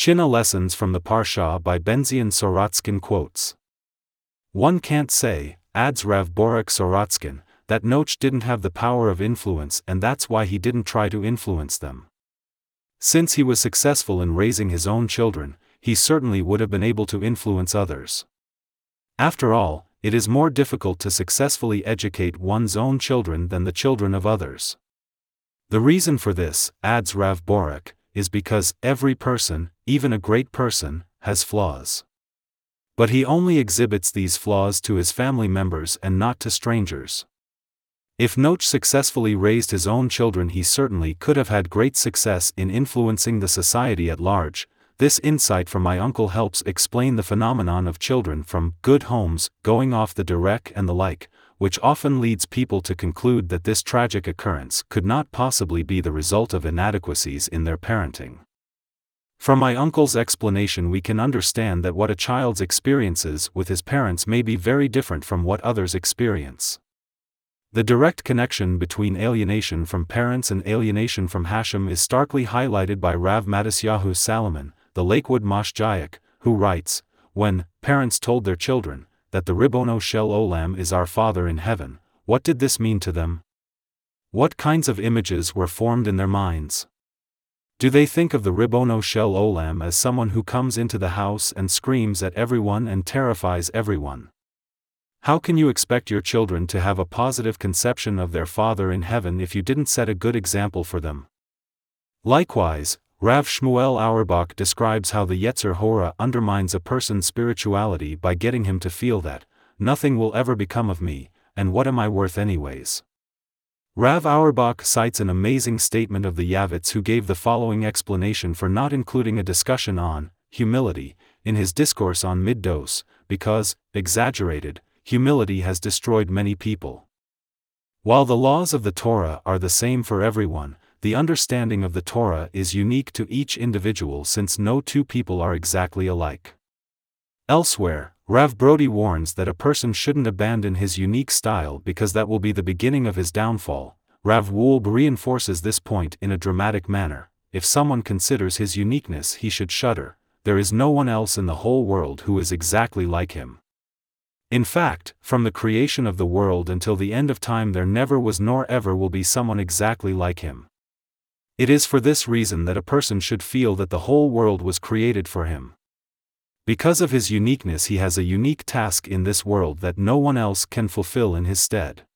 China Lessons from the Parsha by Benzion Sorotskin quotes. One can't say, adds Rav Borek Sorotskin, that Noach didn't have the power of influence and that's why he didn't try to influence them. Since he was successful in raising his own children, he certainly would have been able to influence others. After all, it is more difficult to successfully educate one's own children than the children of others. The reason for this, adds Rav Borek, is because every person, even a great person, has flaws. But he only exhibits these flaws to his family members and not to strangers. If Noach successfully raised his own children, he certainly could have had great success in influencing the society at large. This insight from my uncle helps explain the phenomenon of children from good homes going off the derech and the like, which often leads people to conclude that this tragic occurrence could not possibly be the result of inadequacies in their parenting. From my uncle's explanation we can understand that what a child's experiences with his parents may be very different from what others experience. The direct connection between alienation from parents and alienation from Hashem is starkly highlighted by Rav Matisyahu Salomon, the Lakewood Mashgiach, who writes, when parents told their children that the Ribono Shel Olam is our Father in heaven, what did this mean to them? What kinds of images were formed in their minds? Do they think of the Ribono Shel Olam as someone who comes into the house and screams at everyone and terrifies everyone? How can you expect your children to have a positive conception of their Father in heaven if you didn't set a good example for them? Likewise, Rav Shmuel Auerbach describes how the Yetzer Hora undermines a person's spirituality by getting him to feel that, nothing will ever become of me, and what am I worth anyways? Rav Auerbach cites an amazing statement of the Yavitz who gave the following explanation for not including a discussion on humility in his discourse on Middos, because, exaggerated, humility has destroyed many people. While the laws of the Torah are the same for everyone, the understanding of the Torah is unique to each individual since no two people are exactly alike. Elsewhere, Rav Brody warns that a person shouldn't abandon his unique style because that will be the beginning of his downfall. Rav Wolbe reinforces this point in a dramatic manner. If someone considers his uniqueness, he should shudder. There is no one else in the whole world who is exactly like him. In fact, from the creation of the world until the end of time there never was nor ever will be someone exactly like him. It is for this reason that a person should feel that the whole world was created for him. Because of his uniqueness he has a unique task in this world that no one else can fulfill in his stead.